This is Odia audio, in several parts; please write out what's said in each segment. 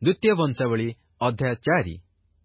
ଦ୍ୱିତୀୟ ବଂଶାବଳୀ ଅଧ୍ୟାୟ 4।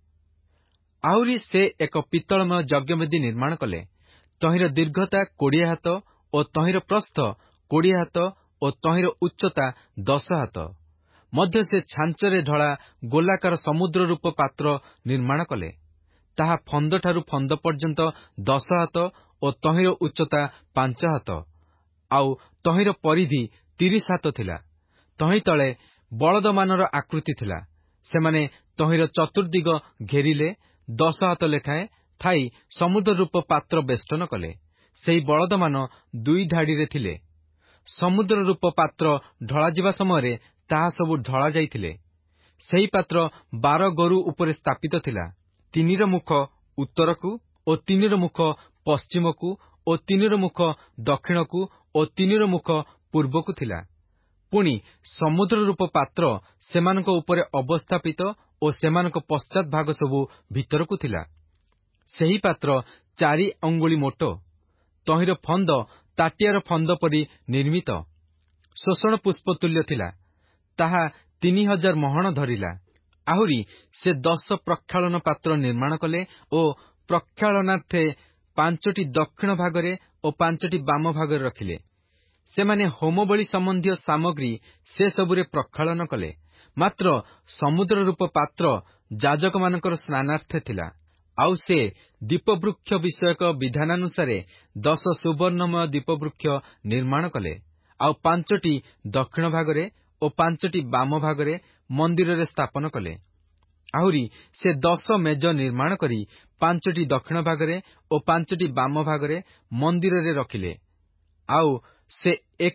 ଆହୁରି ସେ ଏକ ପିତ୍ତଳମୟ ଯଜ୍ଞବେଦୀ ନିର୍ମାଣ କଲେ। ତହିଁର ଦୀର୍ଘତା 20 ହାତ ଓ ତହିଁର ପ୍ରସ୍ଥ 20 ହାତ ଓ ତହିଁର ଉଚ୍ଚତା 10 ହାତ। ମଧ୍ୟ ସେ ଛାଞ୍ଚରେ ଢଳା ଗୋଲାକାର ସମୁଦ୍ର ରୂପ ପାତ୍ର ନିର୍ମାଣ କଲେ। ତାହା ଫନ୍ଦଠାରୁ ଫନ୍ଦ ପର୍ଯ୍ୟନ୍ତ 10 ହାତ ଓ ତହିଁର ଉଚ୍ଚତା 5 ହାତ, ଆଉ ତହିଁର ପରିଧି 30 ହାତ ଥିଲା। ତହିଁ ତଳେ ବଳଦମାନର ଆକୃତି ଥିଲା। ସେମାନେ ତହିଁର ଚତୁର୍ଦ୍ଦିଗ ଘେରିଲେ 10 ହାତ ଲେଖାଏଁ ଥାଇ ସମୁଦ୍ର ରୂପ ପାତ୍ର ବେଷ୍ଟନ କଲେ। ସେହି ବଳଦମାନ 2 ଧାଡ଼ିରେ ଥିଲେ। ସମୁଦ୍ର ରୂପ ପାତ୍ର ଢଳାଯିବା ସମୟରେ ତାହା ସବୁ ଢଳା ଯାଇଥିଲେ। ସେହି ପାତ୍ର 12 ଗୋରୁ ଉପରେ ସ୍ଥାପିତ ଥିଲା। 3ର ମୁଖ ଉତ୍ତରକୁ ଓ 3ର ମୁଖ ପଶ୍ଚିମକୁ ଓ 3ର ମୁଖ ଦକ୍ଷିଣକୁ ଓ 3ର ମୁଖ ପୂର୍ବକୁ ଥିଲା। ପୁଣି ସମୁଦ୍ର ରୂପ ପାତ୍ର ସେମାନଙ୍କ ଉପରେ ଅବସ୍ଥାପିତ ଓ ସେମାନଙ୍କ ପଶ୍ଚାତ୍ ଭାଗ ସବୁ ଭିତରକୁ ଥିଲା। ସେହି ପାତ୍ର 4 ଅଙ୍ଗୁଳି ମୋଟ। ତହିଁର ଫନ୍ଦ ତାଟିଆର ଫନ୍ଦ ପରି ନିର୍ମିତ, ଶୋଷଣ ପୁଷ୍ପ ତୁଲ୍ୟ ଥିଲା। ତାହା 3000 ମହଣ ଧରିଲା। ଆହୁରି ସେ 10 ପ୍ରକ୍ଷାଳନ ପାତ୍ର ନିର୍ମାଣ କଲେ ଓ ପ୍ରକ୍ଷାଳନାର୍ଥେ 5ଟି ଦକ୍ଷିଣ ଭାଗରେ ଓ 5ଟି ବାମ ଭାଗରେ ରଖିଲେ। ସେମାନେ ହୋମବଳି ସମ୍ବନ୍ଧୀୟ ସାମଗ୍ରୀ ସେ ସବୁରେ ପ୍ରକ୍ଷାଳନ କଲେ। ମାତ୍ର ସମୁଦ୍ର ରୂପ ପାତ୍ର ଯାଜକମାନଙ୍କର ସ୍ନାନାର୍ଥେ ଥିଲା। ଆଉ ସେ ଦୀପବୃକ୍ଷ ବିଷୟକ ବିଧାନାନୁସାରେ 10 ସୁବର୍ଣ୍ଣମୟ ଦୀପବୃକ୍ଷ ନିର୍ମାଣ କଲେ। ଆଉ 5ଟି ଦକ୍ଷିଣ ଭାଗରେ ଓ 5ଟି ବାମ ଭାଗରେ ମନ୍ଦିରରେ ସ୍ଥାପନ କଲେ। ଆହୁରି ସେ 10 ମେଜ ନିର୍ମାଣ କରି 5ଟି ଦକ୍ଷିଣ ଭାଗରେ ଓ 5ଟି ବାମ ଭାଗରେ ମନ୍ଦିରରେ ରଖିଲେ। ଆଉ ସେ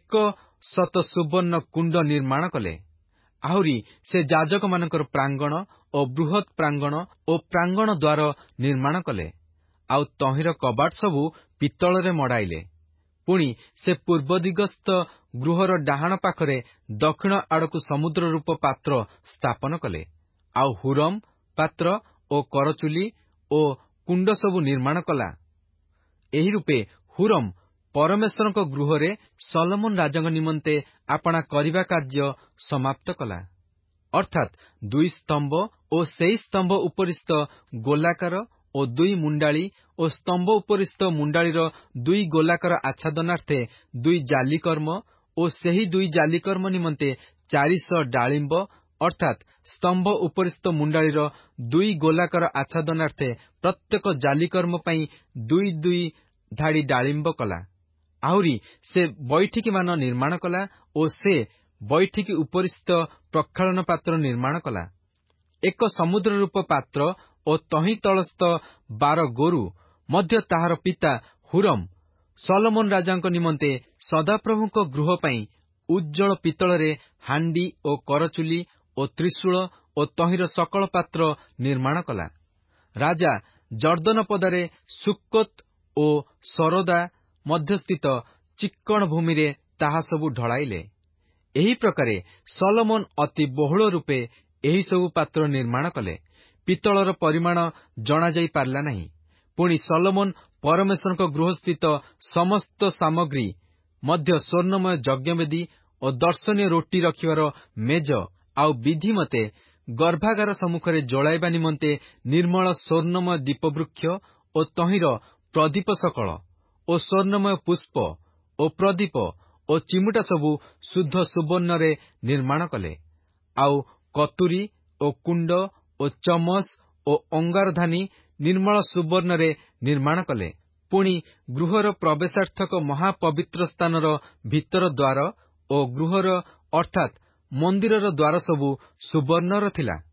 100 ସୁବର୍ଣ୍ଣ କୁଣ୍ଡ ନିର୍ମାଣ କଲେ। ଆହୁରି ସେ ଯାଜକମାନଙ୍କର ପ୍ରାଙ୍ଗଣ ଓ ବୃହତ୍ ପ୍ରାଙ୍ଗଣ ଓ ପ୍ରାଙ୍ଗଣ ଦ୍ୱାର ନିର୍ମାଣ କଲେ। ଆଉ ତହିଁର କବାଟ ସବୁ ପିତ୍ତଳରେ ମଡ଼ାଇଲେ। ପୁଣି ସେ ପୂର୍ବ ଦିଗସ୍ଥ ଗୃହର ଡାହାଣ ପାଖରେ ଦକ୍ଷିଣ ଆଡ଼କୁ ସମୁଦ୍ର ରୂପ ପାତ୍ର ସ୍ଥାପନ କଲେ। ଆଉ ହୁରମ୍ ପାତ୍ର ଓ କରଚୁଲି ଓ କୁଣ୍ଡ ସବୁ ନିର୍ମାଣ କଲା। ଏହି ରୂପେ ହୁରମ୍ ପରମେଶ୍ୱରଙ୍କ ଗୃହରେ ସଲୋମନ ରାଜାଙ୍କ ନିମନ୍ତେ ଆପଣା କରିବା କାର୍ଯ୍ୟ ସମାପ୍ତ କଲା। ଅର୍ଥାତ୍ 2 ସ୍ତମ୍ଭ ଓ ସେହି ସ୍ତମ୍ଭ ଉପରିସ୍ଥ ଗୋଲାକାର ଓ 2 ମୁଣ୍ଡାଳି ଓ ସ୍ତମ୍ଭ ଉପରିସ୍ଥ ମୁଣ୍ଡାଳିର 2 ଗୋଲାକାର ଆଚ୍ଛାଦନାର୍ଥେ 2 ଜାଲିକର୍ମ ଓ ସେହି 2 ଜାଲିକର୍ମ ନିମନ୍ତେ 400 ଡାଳିମ୍ବ, ଅର୍ଥାତ୍ ସ୍ତମ୍ଭ ଉପରିସ୍ଥ ମୁଣ୍ଡାଳିର 2 ଗୋଲାକାର ଆଚ୍ଛାଦନାର୍ଥେ ପ୍ରତ୍ୟେକ ଜାଲିକର୍ମ ପାଇଁ 2 ଧାଡ଼ି ଡାଳିମ୍ବ କଲା। ଆହୁରି ସେ ବୈଠିକିମାନ ନିର୍ମାଣ କଲା ଓ ସେ ବୈଠିକି ଉପରିସ୍ଥ ପ୍ରକ୍ଷାଳନ ପାତ୍ର ନିର୍ମାଣ କଲା। ଏକ ସମୁଦ୍ର ରୂପ ପାତ୍ର ଓ ତହିଁ ତଳସ୍ଥ 12 ଗୋରୁ ମଧ୍ୟ ତାହାର ପିତା ହୁରମ୍ ସଲୋମନ ରାଜାଙ୍କ ନିମନ୍ତେ ସଦାପ୍ରଭୁଙ୍କ ଗୃହ ପାଇଁ ଉଜ୍ଜଳ ପିତ୍ତଳରେ ହାଣ୍ଡି ଓ କରଚୁଲି ଓ ତ୍ରିଶୂଳ ଓ ତହିଁର ସକଳ ପାତ୍ର ନିର୍ମାଣ କଲା। ରାଜା ଜର୍ଦ୍ଦନ ପଦାରେ ସୁକ୍କୋତ୍ ଓ ସରୋଦା ମଧ୍ୟସ୍ଥିତ ଚିକ୍କଣ ଭୂମିରେ ତାହା ସବୁ ଢଳାଇଲେ। ଏହି ପ୍ରକାରେ ସଲୋମନ ଅତି ବହୁଳ ରୂପେ ଏହିସବୁ ପାତ୍ର ନିର୍ମାଣ କଲେ। ପିତ୍ତଳର ପରିମାଣ ଜଣାଯାଇ ପାରିଲା ନାହିଁ। ପୁଣି ସଲୋମନ ପରମେଶ୍ୱରଙ୍କ ଗୃହସ୍ଥିତ ସମସ୍ତ ସାମଗ୍ରୀ ମଧ୍ୟ ସ୍ୱର୍ଣ୍ଣମୟ ଯଜ୍ଞବେଦୀ ଓ ଦର୍ଶନୀୟ ରୋଟି ରଖିବାର ମେଜ ଆଉ ବିଧିମତେ ଗର୍ଭାଗାର ସମ୍ମୁଖରେ ଜଳାଇବା ନିମନ୍ତେ ନିର୍ମଳ ସ୍ୱର୍ଣ୍ଣମୟ ଦୀପବୃକ୍ଷ ଓ ତହିଁର ପ୍ରଦୀପ ସକଳ ଓ ସ୍ୱର୍ଣ୍ଣମୟ ପୁଷ୍ପ ଓ ପ୍ରଦୀପ ଓ ଚିମୁଟା ସବୁ ଶୁଦ୍ଧ ସୁବର୍ଣ୍ଣରେ ନିର୍ମାଣ କଲେ। ଆଉ କତୁରୀ ଓ କୁଣ୍ଡ ଓ ଚମଚ ଓ ଅଙ୍ଗାରଧାନୀ ନିର୍ମଳ ସୁବର୍ଣ୍ଣରେ ନିର୍ମାଣ କଲେ। ପୁଣି ଗୃହର ପ୍ରବେଶାର୍ଥକ ମହାପବିତ୍ର ସ୍ଥାନର ଭିତର ଦ୍ୱାର ଓ ଗୃହର ଅର୍ଥାତ୍ ମନ୍ଦିରର ଦ୍ୱାର ସବୁ ସୁବର୍ଣ୍ଣର ଥିଲା।